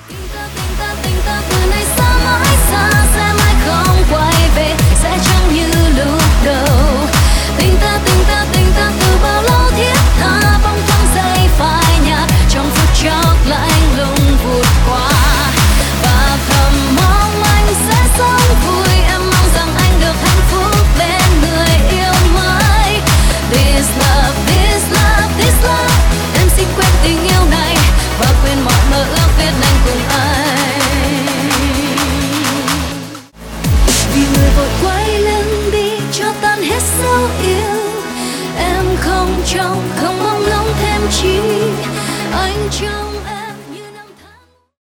Tình ta từ nay xa mãi xa sẽ mãi không quay về, sẽ chẳng như lúc đầu. Tình ta từ bao lâu thiết tha bóng thoáng giây phai nhạt trong phút chốc lạnh lùng vụt qua. Và thầm mong anh sẽ sống vui, em mong rằng anh được hạnh phúc bên người yêu mới. This love, this love, this love, em xin quên tình yêu này và quên mọi mơ ước viết nên cùng anh. Vì người vội quay lưng đi cho tan hết dấu yêu, em không mong ngóng thêm chi anh trong